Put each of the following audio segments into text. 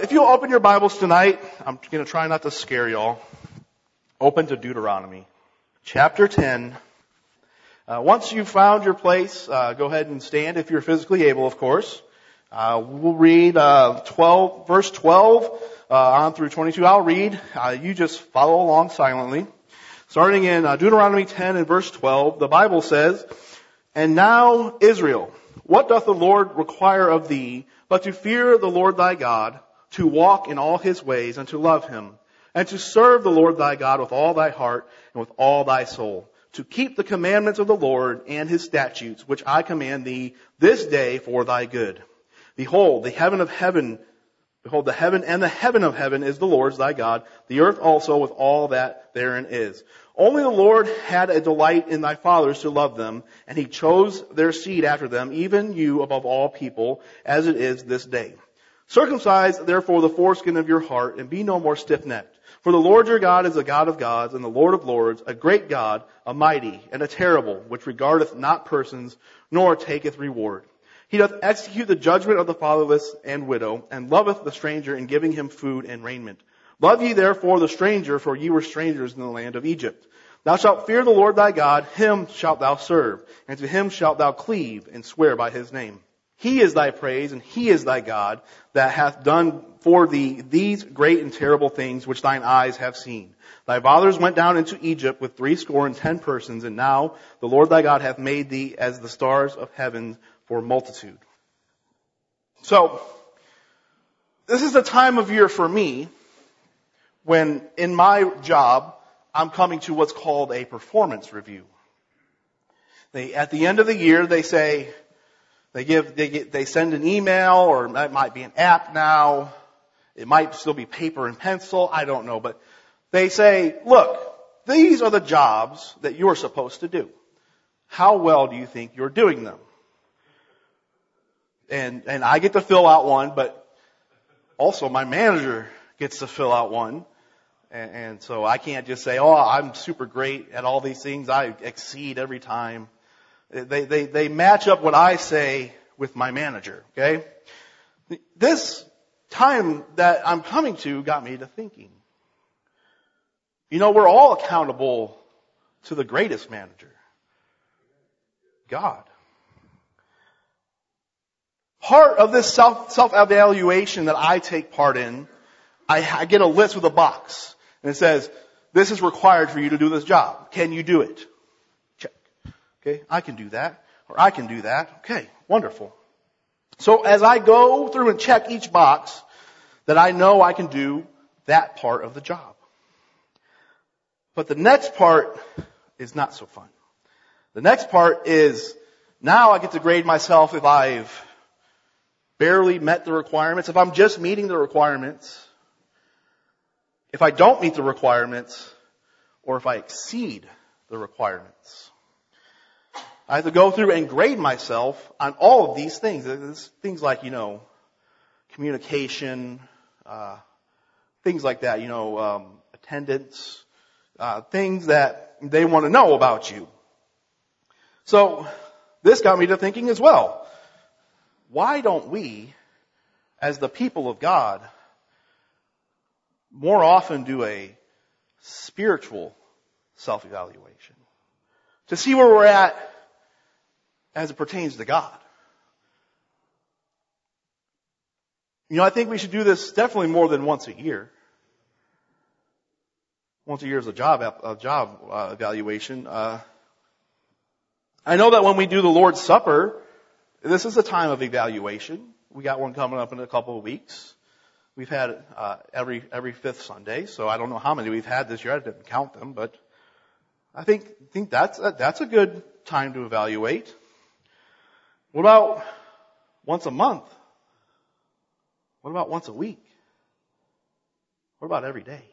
If you'll open your Bibles tonight, I'm going to try not to scare y'all. Open to Deuteronomy, chapter 10. Once you've found your place, go ahead and stand if you're physically able, of course. We'll read verse 12 on through 22. I'll read. You just follow along silently. Starting in Deuteronomy 10 and verse 12, the Bible says, "And now, Israel, what doth the Lord require of thee, but to fear the Lord thy God, to walk in all his ways, and to love him, and to serve the Lord thy God with all thy heart and with all thy soul, to keep the commandments of the Lord and his statutes, which I command thee this day for thy good. Behold, the heaven and the heaven of heaven is the Lord's thy God, the earth also with all that therein is. Only the Lord had a delight in thy fathers to love them, and he chose their seed after them, even you above all people, as it is this day. Circumcise therefore the foreskin of your heart, and be no more stiff-necked. For the Lord your God is a God of gods, and the Lord of lords, a great God, a mighty, and a terrible, which regardeth not persons, nor taketh reward. He doth execute the judgment of the fatherless and widow, and loveth the stranger in giving him food and raiment. Love ye therefore the stranger, for ye were strangers in the land of Egypt. Thou shalt fear the Lord thy God, him shalt thou serve, and to him shalt thou cleave, and swear by his name. He is thy praise, and he is thy God, that hath done for thee these great and terrible things which thine eyes have seen. Thy fathers went down into Egypt with 70 persons, and now the Lord thy God hath made thee as the stars of heaven for multitude." So, this is the time of year for me when in my job I'm coming to what's called a performance review. At the end of the year, they say, they send an email, or it might be an app now. It might still be paper and pencil. I don't know. But they say, look, these are the jobs that you're supposed to do. How well do you think you're doing them? And I get to fill out one, but also my manager gets to fill out one. And so I can't just say, oh, I'm super great at all these things. I exceed every time. They match up what I say with my manager, okay? This time that I'm coming to got me to thinking. You know, we're all accountable to the greatest manager, God. Part of this self-evaluation that I take part in, I get a list with a box. And it says, this is required for you to do this job. Can you do it? Check. Okay, I can do that. Or I can do that. Okay, wonderful. So as I go through and check each box, that I know I can do that part of the job. But the next part is not so fun. The next part is, now I get to grade myself if I've barely met the requirements, if I'm just meeting the requirements, if I don't meet the requirements, or if I exceed the requirements. I have to go through and grade myself on all of these things. There's things like, communication, things like that, attendance, things that they want to know about you. So this got me to thinking as well. Why don't we, as the people of God, more often do a spiritual self-evaluation to see where we're at as it pertains to God? I think we should do this definitely more than once a year. Once a year is a job evaluation. I know that when we do the Lord's Supper, this is a time of evaluation. We got one coming up in a couple of weeks. We've had it every fifth Sunday, so I don't know how many we've had this year. I didn't count them, but I think that's a good time to evaluate. What about once a month? What about once a week? What about every day?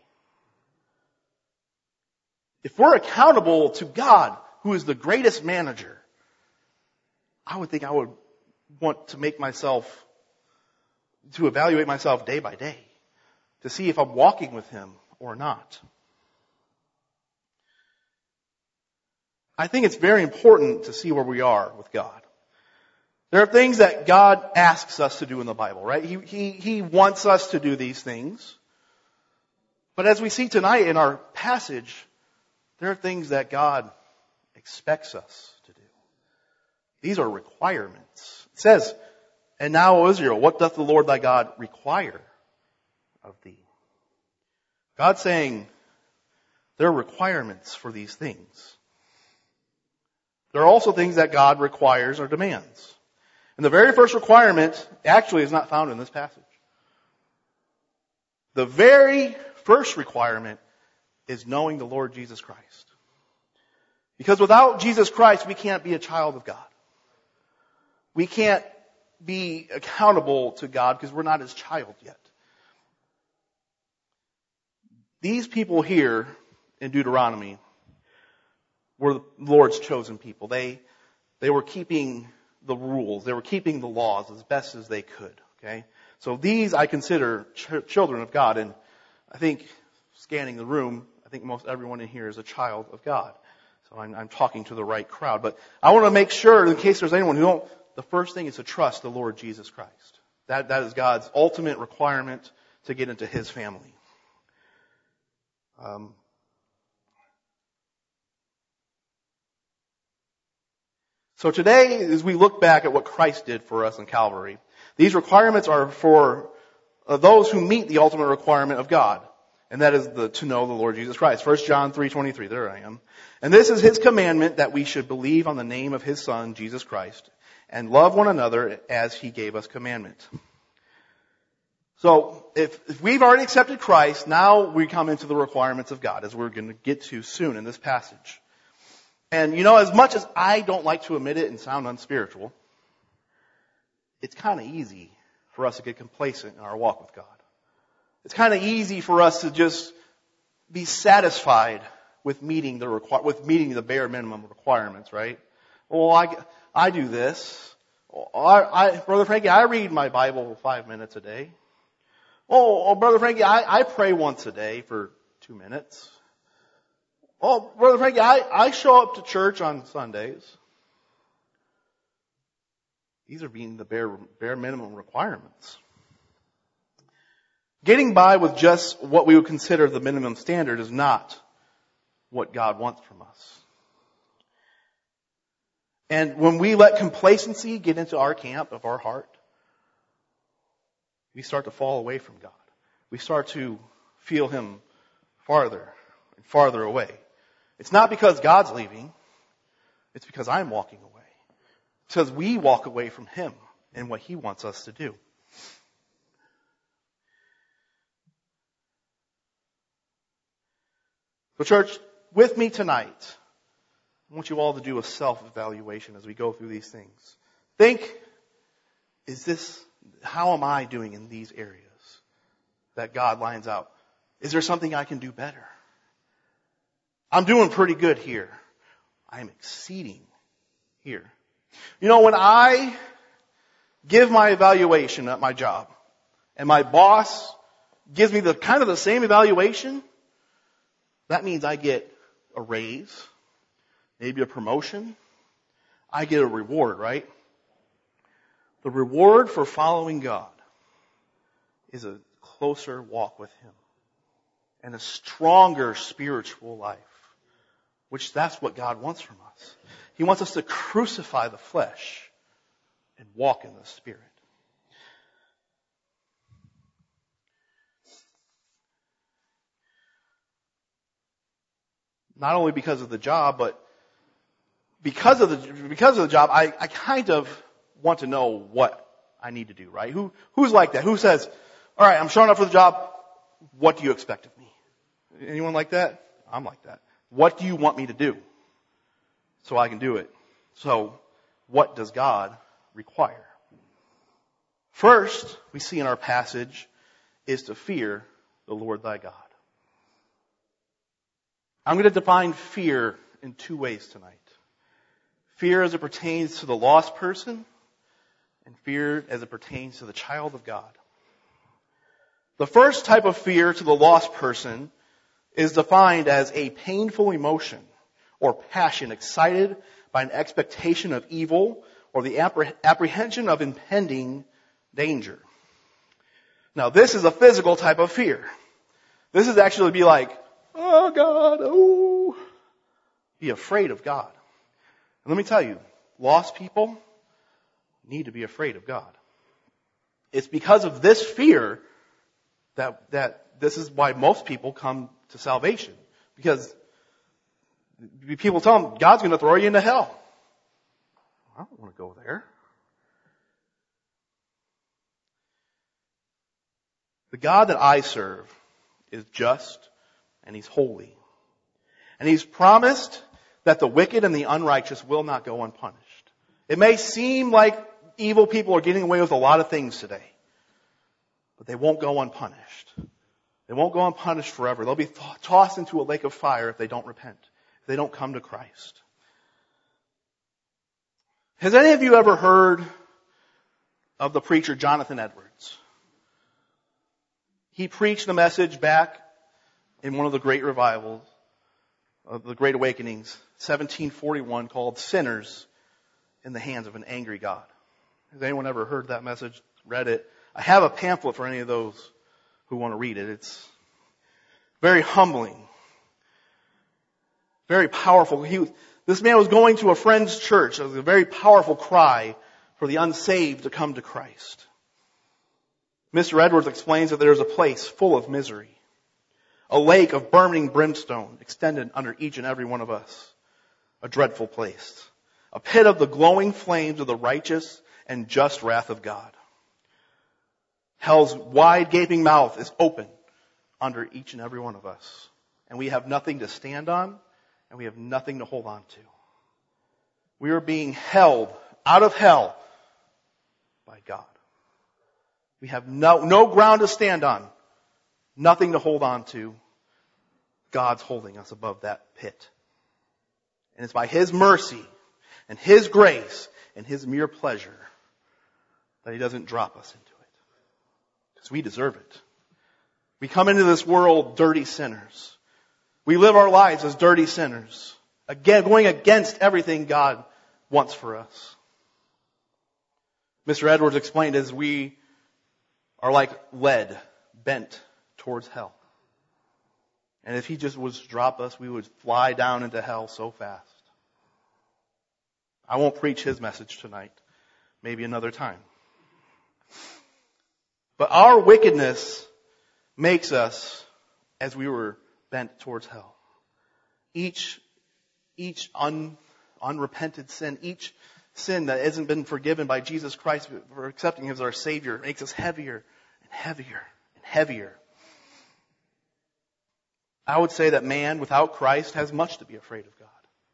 If we're accountable to God, who is the greatest manager, I would think I would want to evaluate myself day by day to see if I'm walking with Him or not. I think it's very important to see where we are with God. There are things that God asks us to do in the Bible, right? He wants us to do these things. But as we see tonight in our passage, there are things that God expects us to do. These are requirements. It says, "And now, O Israel, what doth the Lord thy God require of thee?" God's saying there are requirements for these things. There are also things that God requires or demands. And the very first requirement actually is not found in this passage. The very first requirement is knowing the Lord Jesus Christ. Because without Jesus Christ, we can't be a child of God. We can't be accountable to God because we're not His child yet. These people here in Deuteronomy were the Lord's chosen people. They were keeping the rules. They were keeping the laws as best as they could. Okay? So these I consider children of God. And I think, scanning the room, I think most everyone in here is a child of God. So I'm talking to the right crowd. But I want to make sure, in case there's anyone who don't, the first thing is to trust the Lord Jesus Christ. That is God's ultimate requirement to get into His family. So today, as we look back at what Christ did for us on Calvary, these requirements are for those who meet the ultimate requirement of God. And that is to know the Lord Jesus Christ. 1 John 3:23, there I am. "And this is His commandment, that we should believe on the name of His Son, Jesus Christ, and love one another as He gave us commandment." So, if we've already accepted Christ, now we come into the requirements of God, as we're going to get to soon in this passage. And as much as I don't like to admit it and sound unspiritual, it's kind of easy for us to get complacent in our walk with God. It's kind of easy for us to just be satisfied with meeting the bare minimum requirements, right? Well, I do this. Brother Frankie, I read my Bible 5 minutes a day. Oh, Brother Frankie, I pray once a day for 2 minutes. Oh, Brother Frankie, I show up to church on Sundays. These are being the bare minimum requirements. Getting by with just what we would consider the minimum standard is not what God wants from us. And when we let complacency get into our camp of our heart, we start to fall away from God. We start to feel Him farther and farther away. It's not because God's leaving. It's because I'm walking away. It's because we walk away from Him and what He wants us to do. So church, with me tonight, I want you all to do a self-evaluation as we go through these things. Think, how am I doing in these areas that God lines out? Is there something I can do better? I'm doing pretty good here. I'm exceeding here. When I give my evaluation at my job, and my boss gives me the same evaluation, that means I get a raise, maybe a promotion. I get a reward, right? The reward for following God is a closer walk with Him and a stronger spiritual life, which that's what God wants from us. He wants us to crucify the flesh and walk in the Spirit. Not only because of the job, but because of the job, I kind of want to know what I need to do, right? Who's like that? Who says, all right, I'm showing up for the job. What do you expect of me? Anyone like that? I'm like that. What do you want me to do so I can do it? So what does God require? First, we see in our passage is to fear the Lord thy God. I'm going to define fear in 2 ways tonight. Fear as it pertains to the lost person, and fear as it pertains to the child of God. The first type of fear to the lost person is defined as a painful emotion or passion excited by an expectation of evil or the apprehension of impending danger. Now, this is a physical type of fear. This is actually be like, oh God, oh. Be afraid of God. And let me tell you, lost people need to be afraid of God. It's because of this fear that this is why most people come to salvation. Because people tell them, God's going to throw you into hell. I don't want to go there. The God that I serve is just and He's holy. And He's promised that the wicked and the unrighteous will not go unpunished. It may seem like evil people are getting away with a lot of things today, but they won't go unpunished. They won't go unpunished forever. They'll be tossed into a lake of fire if they don't repent, if they don't come to Christ. Has any of you ever heard of the preacher Jonathan Edwards? He preached a message back in one of the great revivals, of the Great Awakenings, 1741, called Sinners in the Hands of an Angry God. Has anyone ever heard that message, read it? I have a pamphlet for any of those who want to read it. It's very humbling, very powerful. This man was going to a friend's church. It was a very powerful cry for the unsaved to come to Christ. Mr. Edwards explains that there is a place full of misery, a lake of burning brimstone extended under each and every one of us, a dreadful place, a pit of the glowing flames of the righteous and just wrath of God. Hell's wide gaping mouth is open under each and every one of us, and we have nothing to stand on, and we have nothing to hold on to. We are being held out of hell by God. We have no ground to stand on, nothing to hold on to. God's holding us above that pit. And it's by His mercy and His grace and His mere pleasure that He doesn't drop us into it. Because we deserve it. We come into this world dirty sinners. We live our lives as dirty sinners. Again, going against everything God wants for us. Mr. Edwards explained as we are like lead bent towards hell. And if He just was to drop us, we would fly down into hell so fast. I won't preach His message tonight. Maybe another time. But our wickedness makes us as we were bent towards hell. Each unrepented sin, each sin that hasn't been forgiven by Jesus Christ for accepting Him as our Savior makes us heavier and heavier and heavier. I would say that man without Christ has much to be afraid of God.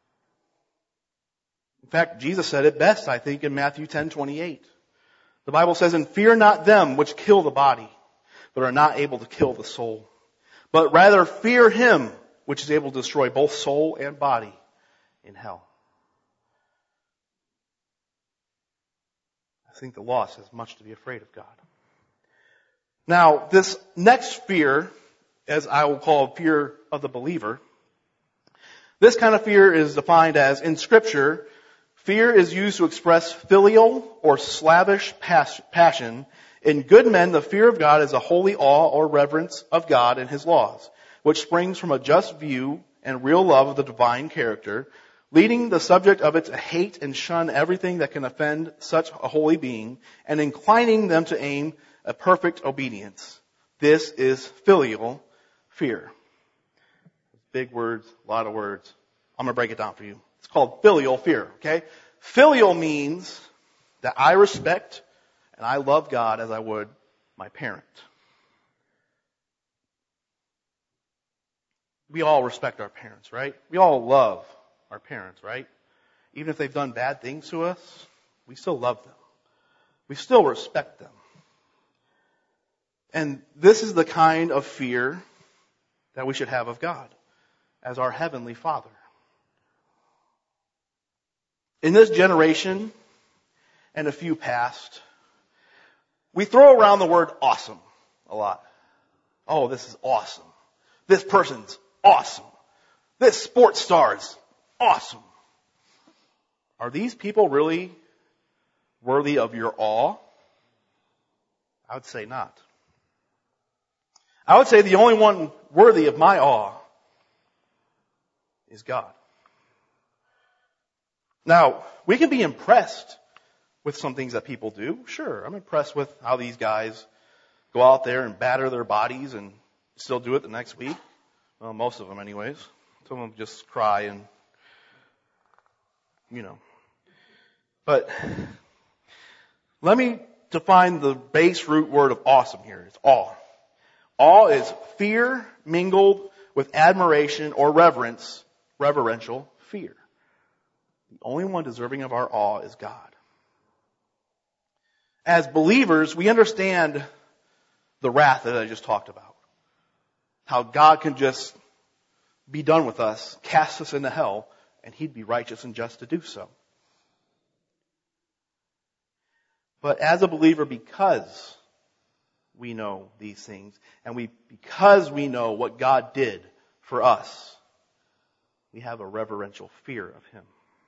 In fact, Jesus said it best, I think, in Matthew 10:28. The Bible says, "And fear not them which kill the body, but are not able to kill the soul. But rather fear Him which is able to destroy both soul and body in hell." I think the lost has much to be afraid of God. Now, this next fear, as I will call fear of the believer, this kind of fear is defined as, in Scripture, fear is used to express filial or slavish passion. In good men, the fear of God is a holy awe or reverence of God and His laws, which springs from a just view and real love of the divine character, leading the subject of it to hate and shun everything that can offend such a holy being, and inclining them to aim at perfect obedience. This is filial fear. Big words, a lot of words. I'm going to break it down for you. It's called filial fear, okay? Filial means that I respect and I love God as I would my parent. We all respect our parents, right? We all love our parents, right? Even if they've done bad things to us, we still love them. We still respect them. And this is the kind of fear that we should have of God as our Heavenly Father. In this generation and a few past, we throw around the word awesome a lot. Oh, this is awesome. This person's awesome. This sports star's awesome. Are these people really worthy of your awe? I would say not. I would say the only one worthy of my awe is God. Now, we can be impressed with some things that people do. Sure, I'm impressed with how these guys go out there and batter their bodies and still do it the next week. Well, most of them anyways. Some of them just cry and, But let me define the base root word of awesome here. It's awe. Awe is fear mingled with admiration or reverential fear. The only one deserving of our awe is God. As believers, we understand the wrath that I just talked about. How God can just be done with us, cast us into hell, and He'd be righteous and just to do so. But as a believer, because we know these things, and because we know what God did for us, we have a reverential fear of Him.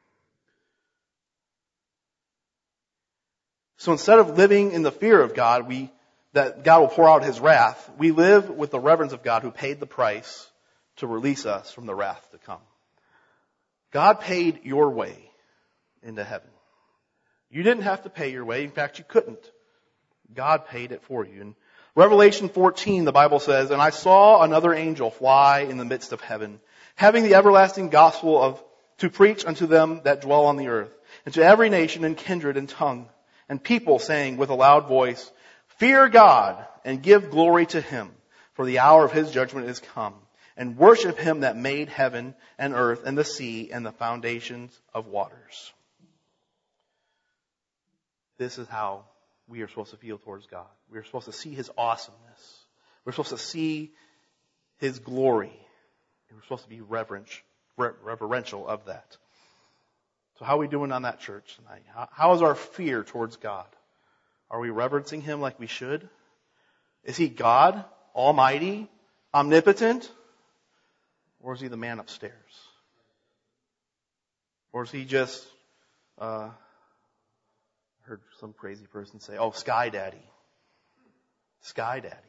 So instead of living in the fear of God, that God will pour out His wrath, we live with the reverence of God who paid the price to release us from the wrath to come. God paid your way into heaven. You didn't have to pay your way. In fact, you couldn't. God paid it for you. In Revelation 14, the Bible says, "And I saw another angel fly in the midst of heaven, having the everlasting gospel to preach unto them that dwell on the earth, and to every nation and kindred and tongue, and people, saying with a loud voice, Fear God, and give glory to Him, for the hour of His judgment is come, and worship Him that made heaven and earth and the sea and the foundations of waters." This is how we are supposed to feel towards God. We are supposed to see His awesomeness. We're supposed to see His glory. And we're supposed to be reverential of that. So how are we doing on that, church, tonight? How is our fear towards God? Are we reverencing Him like we should? Is He God, almighty, omnipotent? Or is He the man upstairs? Or is He just, I heard some crazy person say, Sky Daddy. Sky Daddy.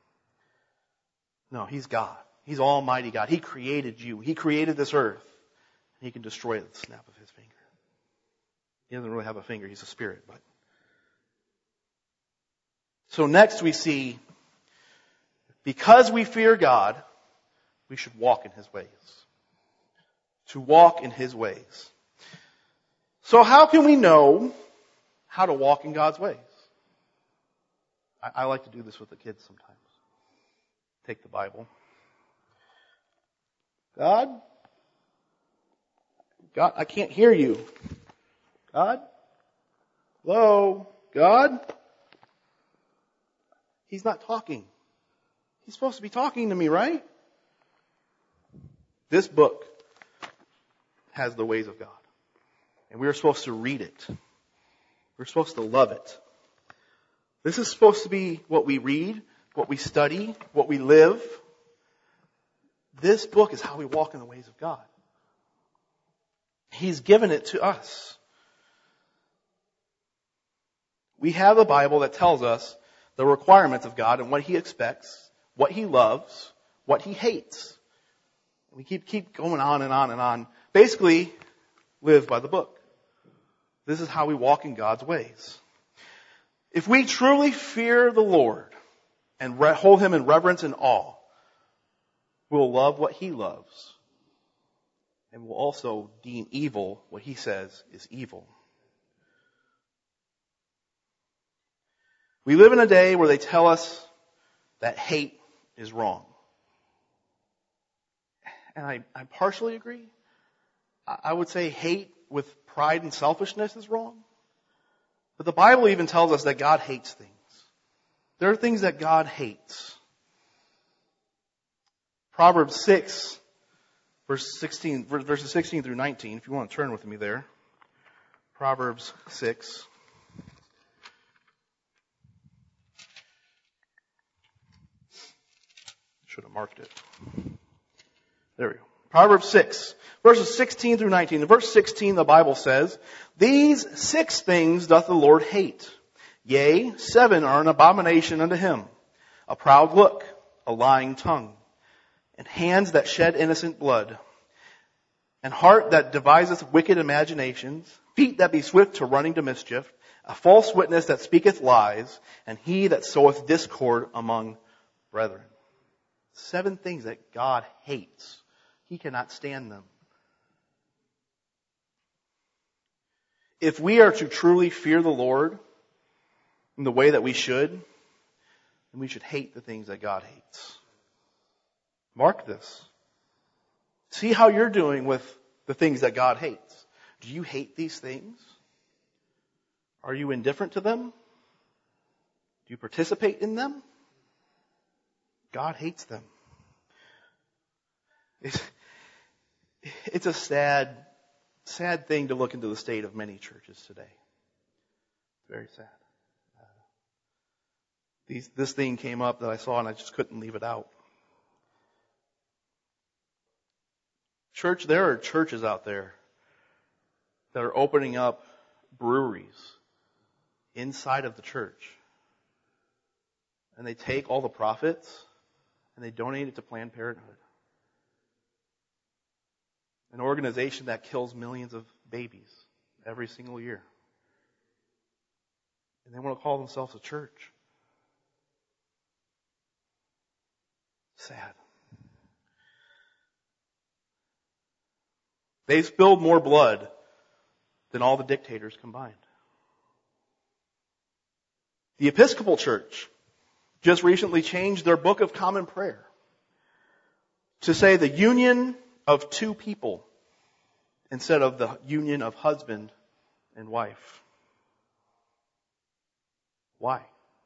No, He's God. He's almighty God. He created you. He created this earth. He can destroy it with the snap of His finger. He doesn't really have a finger. He's a spirit. So next we see, because we fear God, we should walk in His ways. To walk in His ways. So how can we know how to walk in God's ways? I like to do this with the kids sometimes. Take the Bible. God, I can't hear you. God? Hello? God? He's not talking. He's supposed to be talking to me, right? This book has the ways of God. And we are supposed to read it. We're supposed to love it. This is supposed to be what we read, what we study, what we live. This book is how we walk in the ways of God. He's given it to us. We have a Bible that tells us the requirements of God and what He expects, what He loves, what He hates. We keep going on and on and on. Basically, live by the book. This is how we walk in God's ways. If we truly fear the Lord and hold Him in reverence and awe, we'll love what He loves. And we'll also deem evil what He says is evil. We live in a day where they tell us that hate is wrong. And I partially agree. I would say hate with pride and selfishness is wrong. But the Bible even tells us that God hates things. There are things that God hates. Proverbs 6, verses 16 through 19, if you want to turn with me there. Proverbs 6. Should have marked it. There we go. Proverbs 6. Verses 16 through 19. In verse 16, the Bible says, "These 6 things doth the Lord hate. Yea, 7 are an abomination unto him. A proud look, a lying tongue, and hands that shed innocent blood, and heart that deviseth wicked imaginations, feet that be swift to running to mischief, a false witness that speaketh lies, and he that soweth discord among brethren." 7 things that God hates. He cannot stand them. If we are to truly fear the Lord in the way that we should, then we should hate the things that God hates. Mark this. See how you're doing with the things that God hates. Do you hate these things? Are you indifferent to them? Do you participate in them? God hates them. It's a sad thing to look into the state of many churches today. Very sad. This thing came up that I saw and I just couldn't leave it out. Church, there are churches out there that are opening up breweries inside of the church. And they take all the profits and they donate it to Planned Parenthood. An organization that kills millions of babies every single year. And they want to call themselves a church. Sad. They spilled more blood than all the dictators combined. The Episcopal Church just recently changed their Book of Common Prayer to say the union of 2 people instead of the union of husband and wife. Why?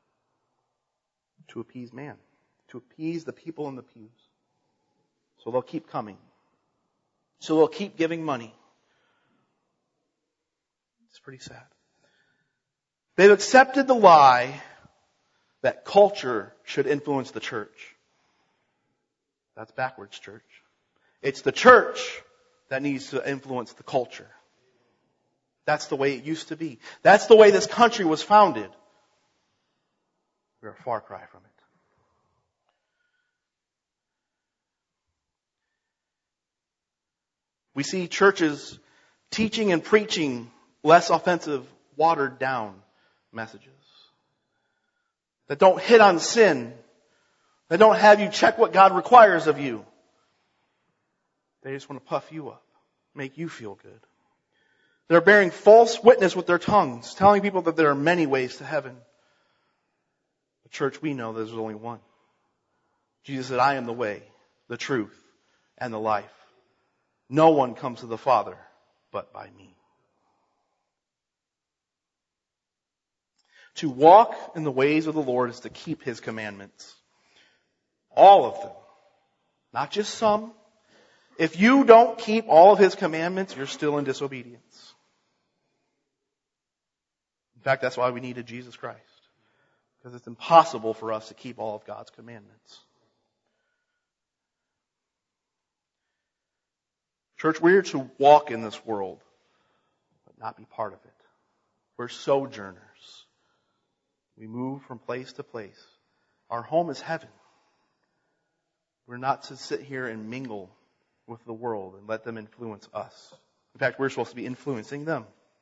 To appease man. To appease the people in the pews. So they'll keep coming. So they'll keep giving money. It's pretty sad. They've accepted the lie that culture should influence the church. That's backwards, church. It's the church that needs to influence the culture. That's the way it used to be. That's the way this country was founded. We're a far cry from it. We see churches teaching and preaching less offensive, watered down messages that don't hit on sin, that don't have you check what God requires of you. They just want to puff you up, make you feel good. They're bearing false witness with their tongues, telling people that there are many ways to heaven. The church, we know there's only one. Jesus said, "I am the way, the truth, and the life. No one comes to the Father but by me." To walk in the ways of the Lord is to keep His commandments. All of them. Not just some. If you don't keep all of His commandments, you're still in disobedience. In fact, that's why we needed Jesus Christ. Because it's impossible for us to keep all of God's commandments. Church, we're to walk in this world, but not be part of it. We're sojourners. We move from place to place. Our home is heaven. We're not to sit here and mingle with the world and let them influence us. In fact, we're supposed to be influencing them.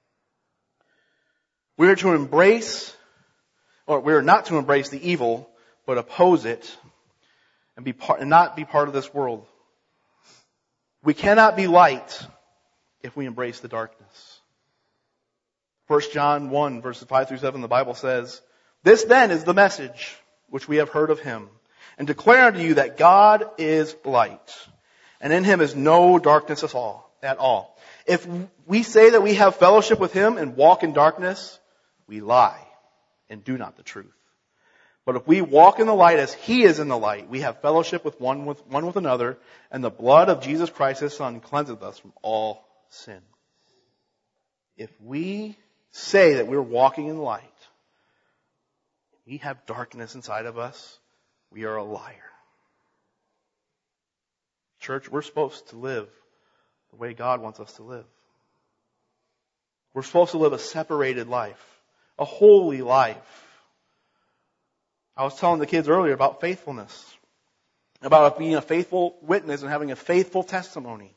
We're to embrace, or we're not to embrace the evil, but oppose it and not be part of this world. We cannot be light if we embrace the darkness. 1 John 1, verses 5 through 7, the Bible says, "This then is the message which we have heard of Him, and declare unto you that God is light, and in Him is no darkness at all. If we say that we have fellowship with Him and walk in darkness, we lie and do not the truth. But if we walk in the light as He is in the light, we have fellowship with one with another, and the blood of Jesus Christ, His Son, cleanseth us from all sin." If we say that we're walking in light, we have darkness inside of us, we are a liar. Church, we're supposed to live the way God wants us to live. We're supposed to live a separated life, a holy life. I was telling the kids earlier about faithfulness, about being a faithful witness and having a faithful testimony.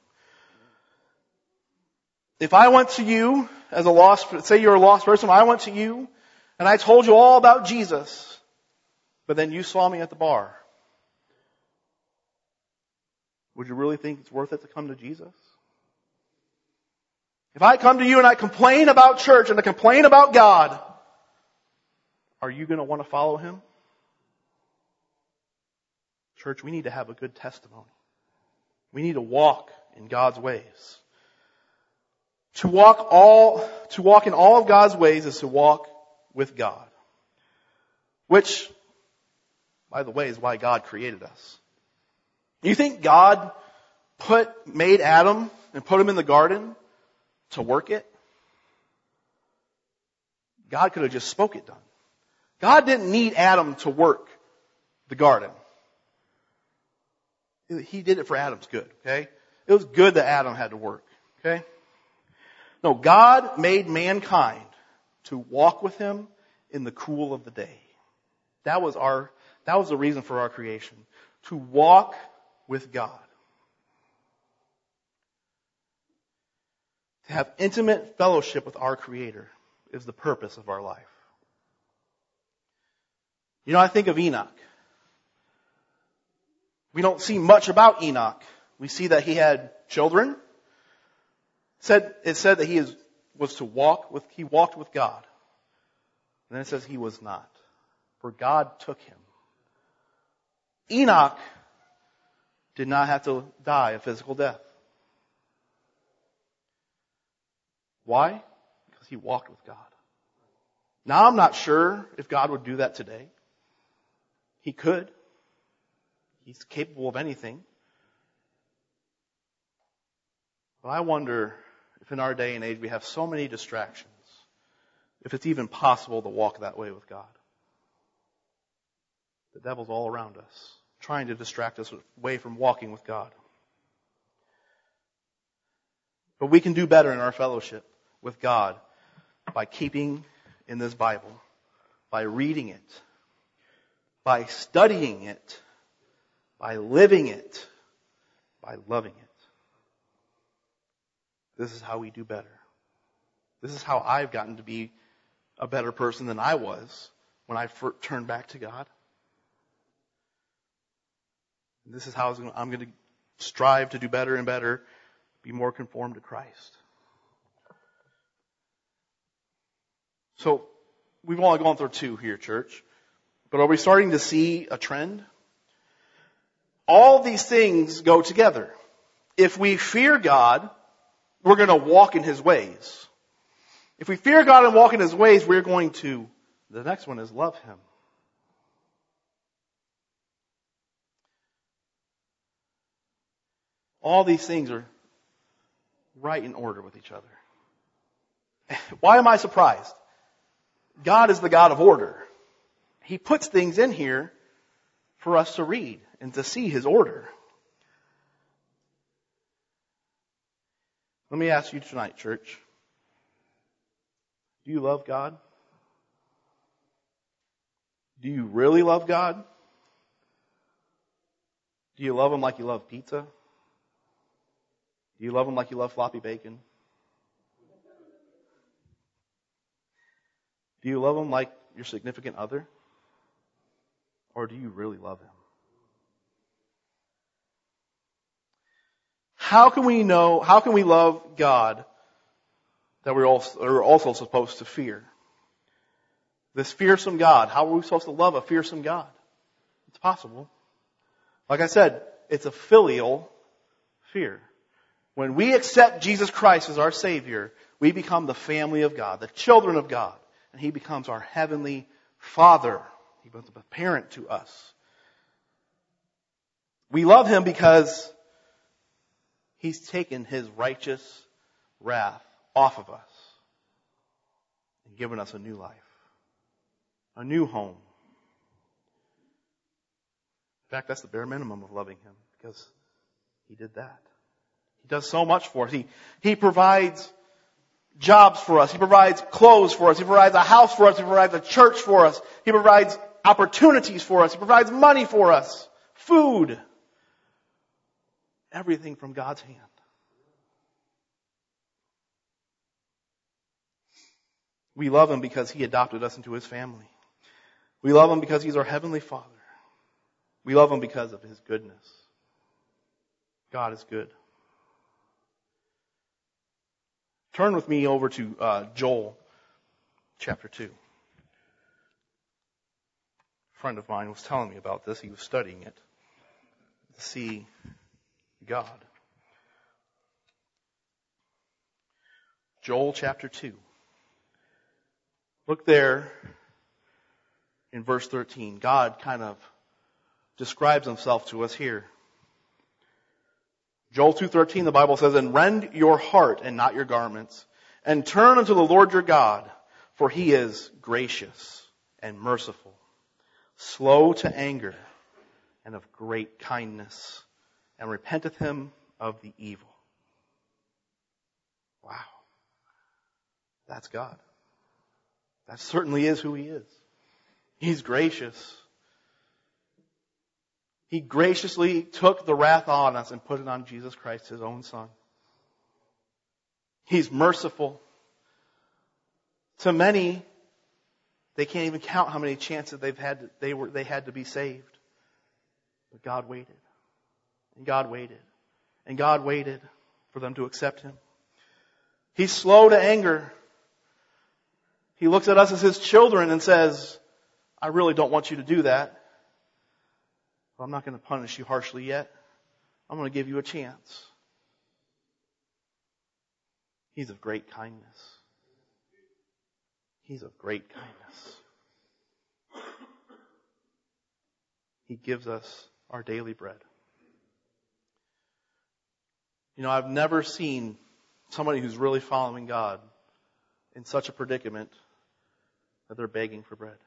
If I went to you as a lost, say you're a lost person, I went to you and I told you all about Jesus, but then you saw me at the bar, would you really think it's worth it to come to Jesus? If I come to you and I complain about church and I complain about God, are you going to want to follow Him? Church, we need to have a good testimony. We need to walk in God's ways. To walk in all of God's ways is to walk with God. Which, by the way, is why God created us. You think God made Adam and put him in the garden to work it? God could have just spoke it done. God didn't need Adam to work the garden. He did it for Adam's good, okay? It was good that Adam had to work, okay? No, God made mankind to walk with Him in the cool of the day. That was the reason for our creation. To walk with God. To have intimate fellowship with our Creator is the purpose of our life. You know, I think of Enoch. We don't see much about Enoch. We see that he had children. It said that he walked with God. And then it says he was not, for God took him. Enoch did not have to die a physical death. Why? Because he walked with God. Now I'm not sure if God would do that today. He could. He's capable of anything. But I wonder if in our day and age we have so many distractions, if it's even possible to walk that way with God. The devil's all around us, trying to distract us away from walking with God. But we can do better in our fellowship with God by keeping in this Bible, by reading it, by studying it, by living it, by loving it. This is how we do better. This is how I've gotten to be a better person than I was when I first turned back to God. And this is how I'm going to strive to do better and better, be more conformed to Christ. So, we've only gone through 2 here, church. But are we starting to see a trend? All these things go together. If we fear God, we're going to walk in His ways. If we fear God and walk in His ways, we're going to, the next one is love Him. All these things are right in order with each other. Why am I surprised? God is the God of order. He puts things in here for us to read and to see His order. Let me ask you tonight, church. Do you love God? Do you really love God? Do you love Him like you love pizza? Do you love Him like you love floppy bacon? Do you love Him like your significant other? Or do you really love Him? How can we love God that we're also supposed to fear? This fearsome God. How are we supposed to love a fearsome God? It's possible. Like I said, it's a filial fear. When we accept Jesus Christ as our Savior, we become the family of God, the children of God. And He becomes our heavenly Father. He becomes a parent to us. We love Him because He's taken His righteous wrath off of us and given us a new life, a new home. In fact, that's the bare minimum of loving Him, because He did that. He does so much for us. He provides jobs for us. He provides clothes for us. He provides a house for us. He provides a church for us. He provides opportunities for us. He provides money for us. Food. Everything from God's hand. We love Him because He adopted us into His family. We love Him because He's our Heavenly Father. We love Him because of His goodness. God is good. Turn with me over to Joel chapter 2. A friend of mine was telling me about this. He was studying it to see God. Joel chapter 2. Look there in verse 13. God kind of describes Himself to us here. Joel 2:13, the Bible says, "And rend your heart and not your garments, and turn unto the Lord your God, for He is gracious and merciful, slow to anger, and of great kindness, and repenteth Him of the evil." Wow. That's God. That certainly is who He is. He's gracious. He graciously took the wrath on us and put it on Jesus Christ, His own Son. He's merciful. To many, they can't even count how many chances they had to be saved. But God waited. And God waited. And God waited for them to accept Him. He's slow to anger. He looks at us as His children and says, I really don't want you to do that. But I'm not going to punish you harshly yet. I'm going to give you a chance. He's of great kindness. He's of great kindness. He gives us our daily bread. You know, I've never seen somebody who's really following God in such a predicament that they're begging for bread.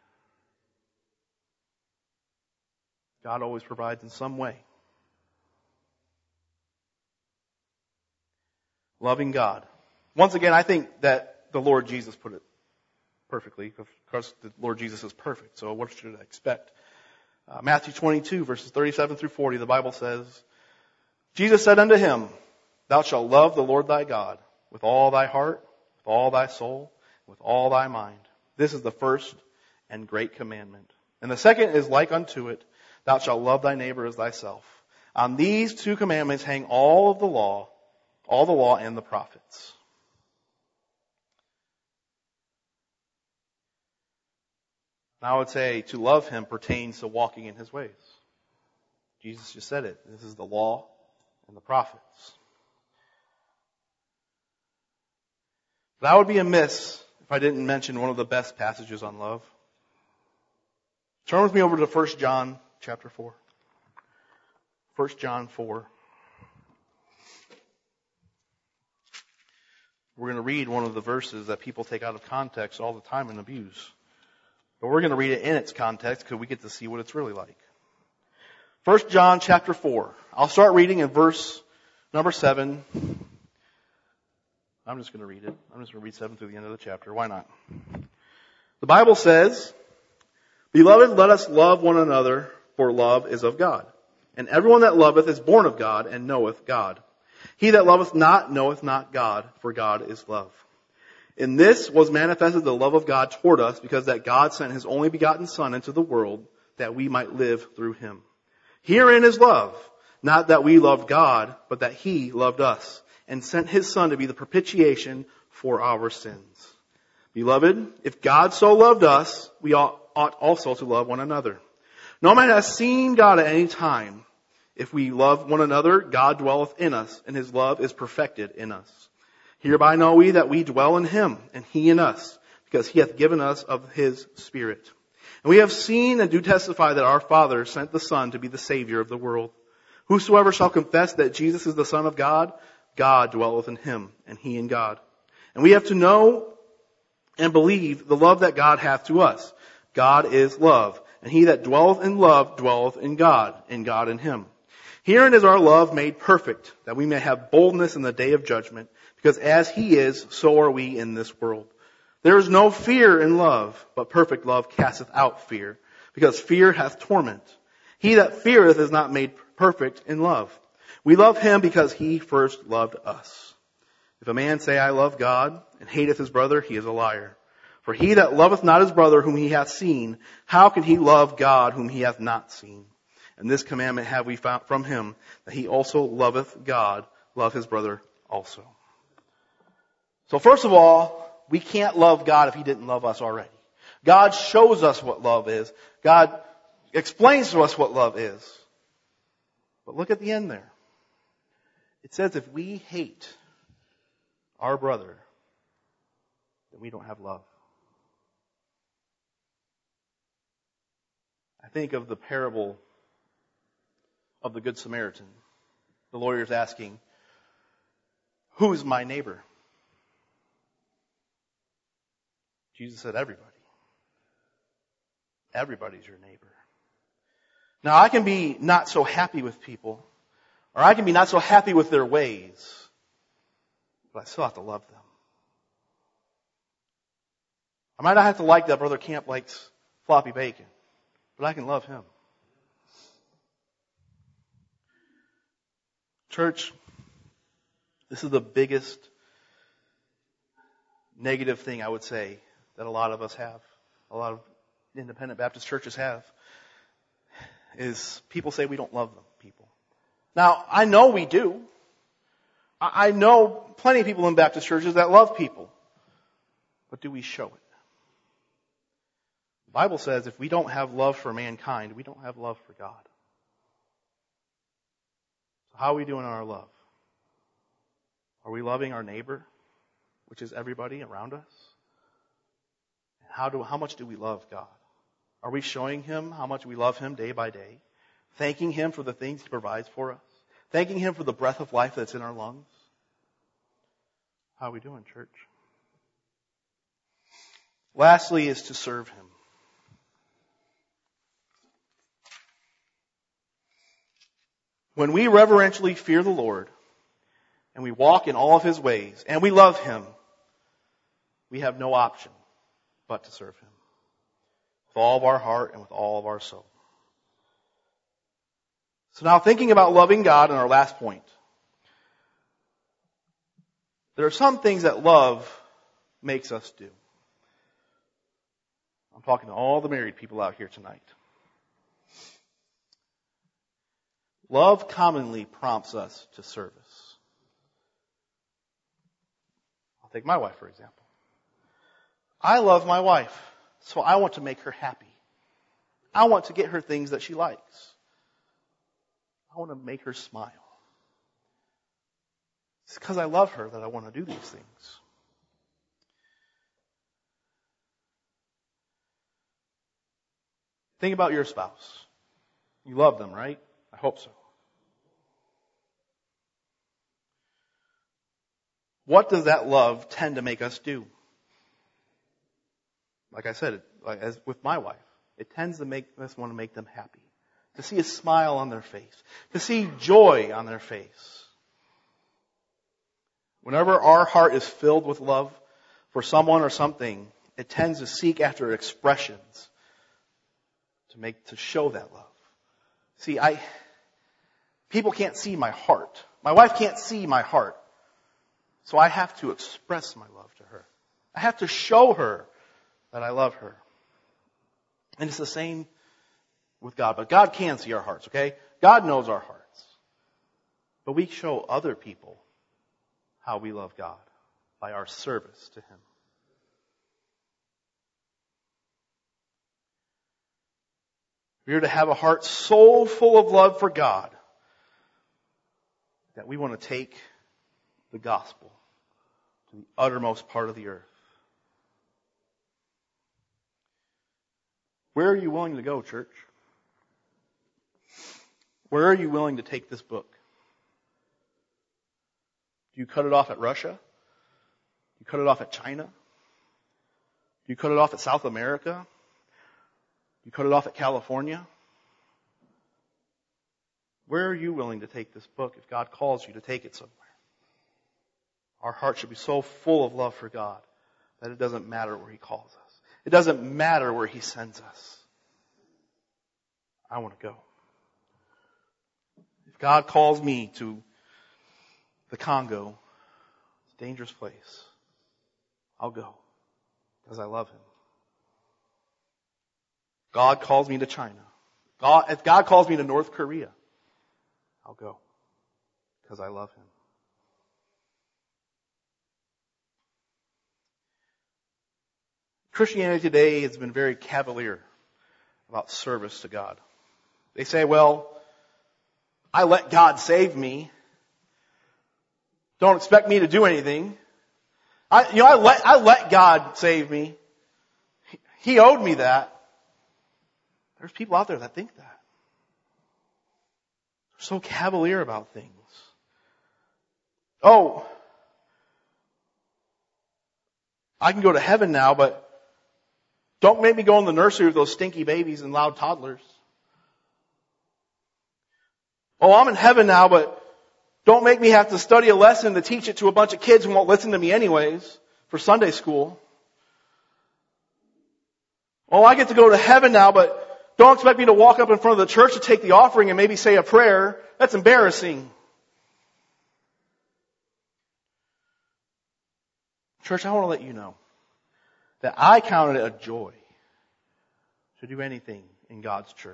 God always provides in some way. Loving God. Once again, I think that the Lord Jesus put it perfectly. Of course, the Lord Jesus is perfect, so what should I expect? Matthew 22, verses 37 through 40, the Bible says, Jesus said unto him, Thou shalt love the Lord thy God with all thy heart, with all thy soul, with all thy mind. This is the first and great commandment. And the second is like unto it, Thou shalt love thy neighbor as thyself. On these two commandments hang all the law and the prophets. Now I would say to love Him pertains to walking in His ways. Jesus just said it. This is the law and the prophets. That would be amiss if I didn't mention one of the best passages on love. Turn with me over to 1 John chapter 4. 1 John 4. We're going to read one of the verses that people take out of context all the time and abuse. But we're going to read it in its context because we get to see what it's really like. 1 John chapter 4. I'll start reading in verse number 7. I'm just going to read it. I'm just going to read 7 through the end of the chapter. Why not? The Bible says, Beloved, let us love one another, for love is of God. And everyone that loveth is born of God and knoweth God. He that loveth not knoweth not God, for God is love. In this was manifested the love of God toward us, because that God sent His only begotten Son into the world, that we might live through Him. Herein is love, not that we loved God, but that He loved us, and sent His Son to be the propitiation for our sins. Beloved, if God so loved us, we ought also to love one another. No man has seen God at any time. If we love one another, God dwelleth in us, and His love is perfected in us. Hereby know we that we dwell in Him, and He in us, because He hath given us of His Spirit. And we have seen and do testify that our Father sent the Son to be the Savior of the world. Whosoever shall confess that Jesus is the Son of God, God dwelleth in him, and he in God. And we have to know and believe the love that God hath to us. God is love, and he that dwelleth in love dwelleth in God in him. Herein is our love made perfect, that we may have boldness in the day of judgment, because as He is, so are we in this world. There is no fear in love, but perfect love casteth out fear, because fear hath torment. He that feareth is not made perfect in love. We love Him because He first loved us. If a man say, I love God, and hateth his brother, he is a liar. For he that loveth not his brother whom he hath seen, how can he love God whom he hath not seen? And this commandment have we found from Him, that he also loveth God, love his brother also. So first of all, we can't love God if He didn't love us already. God shows us what love is. God explains to us what love is. But look at the end there. It says if we hate our brother, then we don't have love. I think of the parable of the Good Samaritan. The lawyer's asking, who's my neighbor? Jesus said, everybody. Everybody's your neighbor. Now I can be not so happy with people, or I can be not so happy with their ways, but I still have to love them. I might not have to like that Brother Camp likes floppy bacon, but I can love him. Church, this is the biggest negative thing I would say that a lot of us have, a lot of independent Baptist churches have, is people say we don't love them, people. Now, I know we do. I know plenty of people in Baptist churches that love people. But do we show it? The Bible says if we don't have love for mankind, we don't have love for God. So how are we doing on our love? Are we loving our neighbor, which is everybody around us? And how much do we love God? Are we showing Him how much we love Him day by day? Thanking Him for the things He provides for us? Thanking Him for the breath of life that's in our lungs? How are we doing, church? Lastly is to serve Him. When we reverentially fear the Lord, and we walk in all of His ways, and we love Him, we have no option but to serve Him with all of our heart and with all of our soul. So now thinking about loving God in our last point. There are some things that love makes us do. I'm talking to all the married people out here tonight. Love commonly prompts us to service. I'll take my wife, for example. I love my wife, so I want to make her happy. I want to get her things that she likes. I want to make her smile. It's because I love her that I want to do these things. Think about your spouse. You love them, right? I hope so. What does that love tend to make us do? Like I said, as with my wife, it tends to make us want to make them happy. To see a smile on their face. To see joy on their face. Whenever our heart is filled with love for someone or something, it tends to seek after expressions to show that love. See, people can't see my heart. My wife can't see my heart. So I have to express my love to her. I have to show her that I love her. And it's the same with God. But God can see our hearts, okay? God knows our hearts. But we show other people how we love God by our service to Him. We are to have a heart so full of love for God that we want to take the gospel to the uttermost part of the earth. Where are you willing to go, church? Where are you willing to take this book? Do you cut it off at Russia? Do you cut it off at China? Do you cut it off at South America? Do you cut it off at California? Where are you willing to take this book if God calls you to take it somewhere? Our heart should be so full of love for God that it doesn't matter where He calls us. It doesn't matter where He sends us. I want to go. If God calls me to the Congo, it's a dangerous place, I'll go because I love Him. God calls me to China. If God calls me to North Korea, I'll go because I love Him. Christianity today has been very cavalier about service to God. They say, well, I let God save me. Don't expect me to do anything. I let God save me. He owed me that. There's people out there that think that. They're so cavalier about things. Oh, I can go to heaven now, but don't make me go in the nursery with those stinky babies and loud toddlers. Oh, I'm in heaven now, but don't make me have to study a lesson to teach it to a bunch of kids who won't listen to me anyways for Sunday school. Oh, I get to go to heaven now, but don't expect me to walk up in front of the church to take the offering and maybe say a prayer. That's embarrassing. Church, I want to let you know that I count it a joy to do anything in God's church.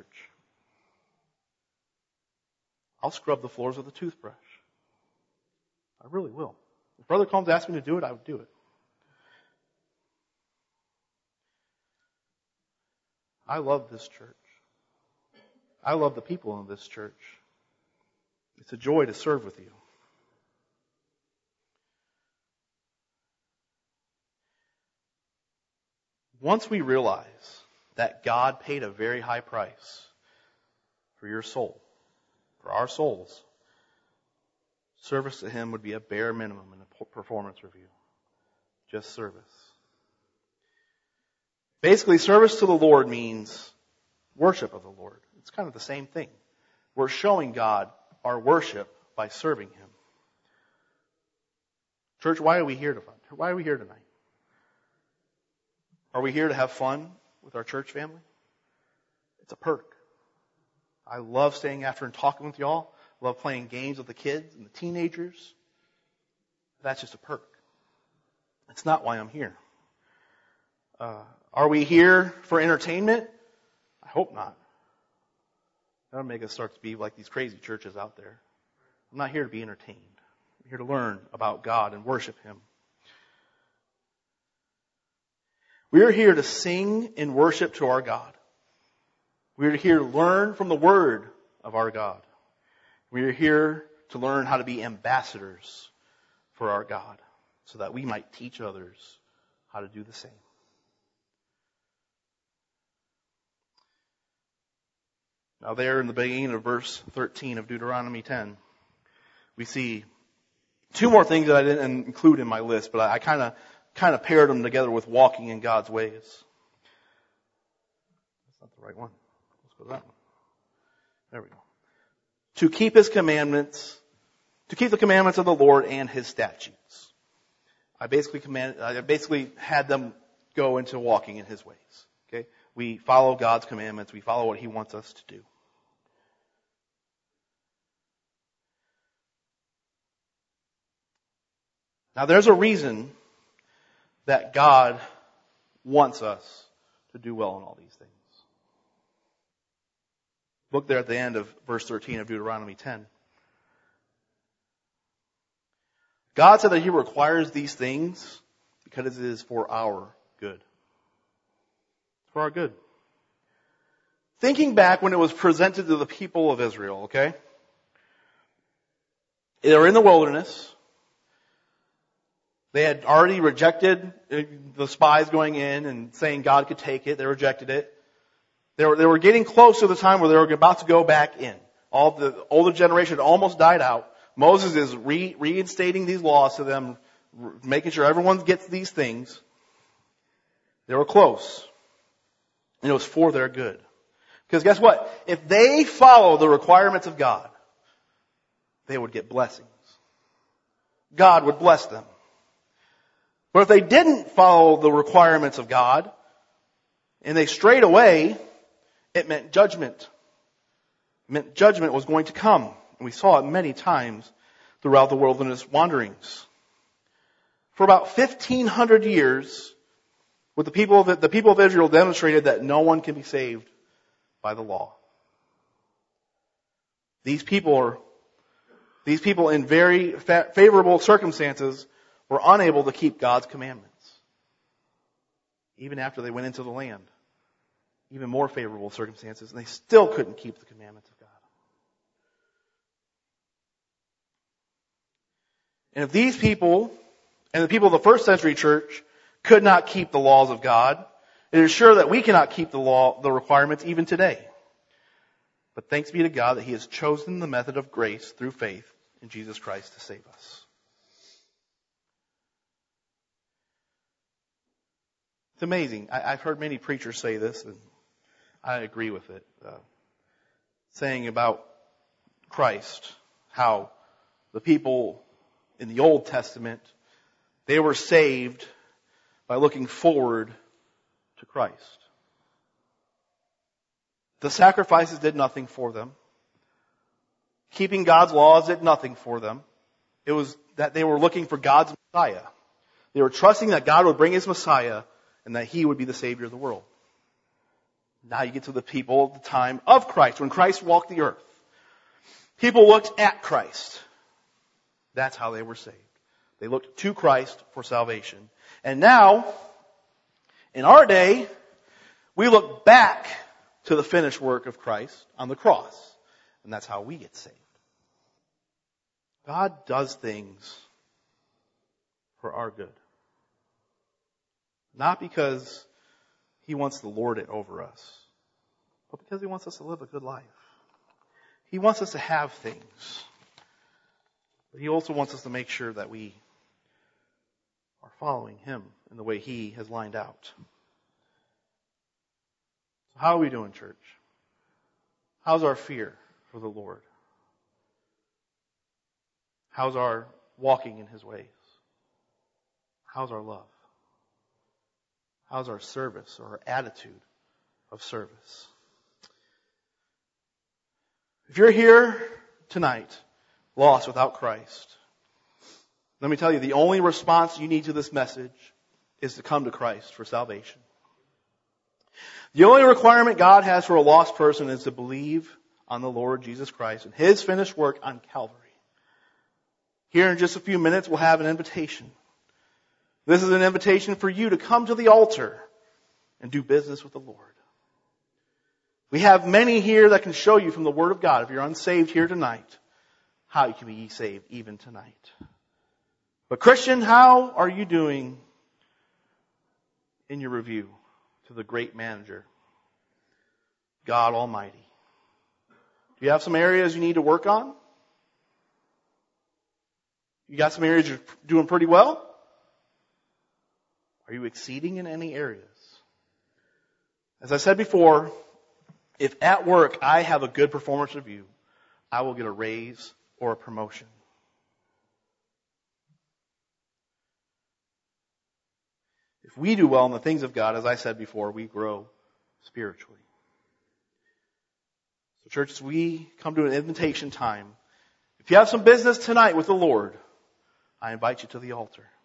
I'll scrub the floors with a toothbrush. I really will. If Brother Combs asked me to do it, I would do it. I love this church. I love the people in this church. It's a joy to serve with you. Once we realize that God paid a very high price for your soul, for our souls, service to Him would be a bare minimum in a performance review. Just service. Basically, service to the Lord means worship of the Lord. It's kind of the same thing. We're showing God our worship by serving Him. Church, why are we here tonight? Why are we here tonight? Are we here to have fun with our church family? It's a perk. I love staying after and talking with y'all. I love playing games with the kids and the teenagers. That's just a perk. It's not why I'm here. Are we here for entertainment? I hope not. That'll make us start to be like these crazy churches out there. I'm not here to be entertained. I'm here to learn about God and worship Him. We are here to sing and worship to our God. We are here to learn from the Word of our God. We are here to learn how to be ambassadors for our God so that we might teach others how to do the same. Now there in the beginning of verse 13 of Deuteronomy 10, we see two more things that I didn't include in my list, but I kind of paired them together with walking in God's ways. That's not the right one. Let's go to that one. There we go. To keep His commandments, to keep the commandments of the Lord and His statutes. I basically had them go into walking in His ways. Okay? We follow God's commandments. We follow what He wants us to do. Now there's a reason that God wants us to do well in all these things. Look there at the end of verse 13 of Deuteronomy 10. God said that He requires these things because it is for our good. For our good. Thinking back when it was presented to the people of Israel, okay? They were in the wilderness. They had already rejected the spies going in and saying God could take it. They rejected it. They were getting close to the time where they were about to go back in. All the older generation had almost died out. Moses is reinstating these laws to them, making sure everyone gets these things. They were close. And it was for their good. Because guess what? If they follow the requirements of God, they would get blessings. God would bless them. But if they didn't follow the requirements of God, and they strayed away, it meant judgment. It meant judgment was going to come. And we saw it many times throughout the wilderness wanderings. For about 1,500 years, the people of Israel demonstrated that no one can be saved by the law. These people in very favorable circumstances were unable to keep God's commandments. Even after they went into the land. Even more favorable circumstances, and they still couldn't keep the commandments of God. And if these people, and the people of the first century church, could not keep the laws of God, it is sure that we cannot keep the requirements even today. But thanks be to God that He has chosen the method of grace through faith in Jesus Christ to save us. It's amazing. I've heard many preachers say this, and I agree with it. Saying about Christ, how the people in the Old Testament, they were saved by looking forward to Christ. The sacrifices did nothing for them. Keeping God's laws did nothing for them. It was that they were looking for God's Messiah. They were trusting that God would bring His Messiah and that He would be the Savior of the world. Now you get to the people at the time of Christ, when Christ walked the earth. People looked at Christ. That's how they were saved. They looked to Christ for salvation. And now, in our day, we look back to the finished work of Christ on the cross. And that's how we get saved. God does things for our good. Not because He wants to lord it over us, but because He wants us to live a good life. He wants us to have things. But He also wants us to make sure that we are following Him in the way He has lined out. So how are we doing, church? How's our fear for the Lord? How's our walking in His ways? How's our love? How's our service or our attitude of service? If you're here tonight, lost without Christ, let me tell you, the only response you need to this message is to come to Christ for salvation. The only requirement God has for a lost person is to believe on the Lord Jesus Christ and His finished work on Calvary. Here in just a few minutes, we'll have an invitation. This is an invitation for you to come to the altar and do business with the Lord. We have many here that can show you from the Word of God, if you're unsaved here tonight, how you can be saved even tonight. But Christian, how are you doing in your review to the great manager, God Almighty? Do you have some areas you need to work on? You got some areas you're doing pretty well? Are you exceeding in any areas? As I said before, if at work I have a good performance review, I will get a raise or a promotion. If we do well in the things of God, as I said before, we grow spiritually. So church, as we come to an invitation time, if you have some business tonight with the Lord, I invite you to the altar.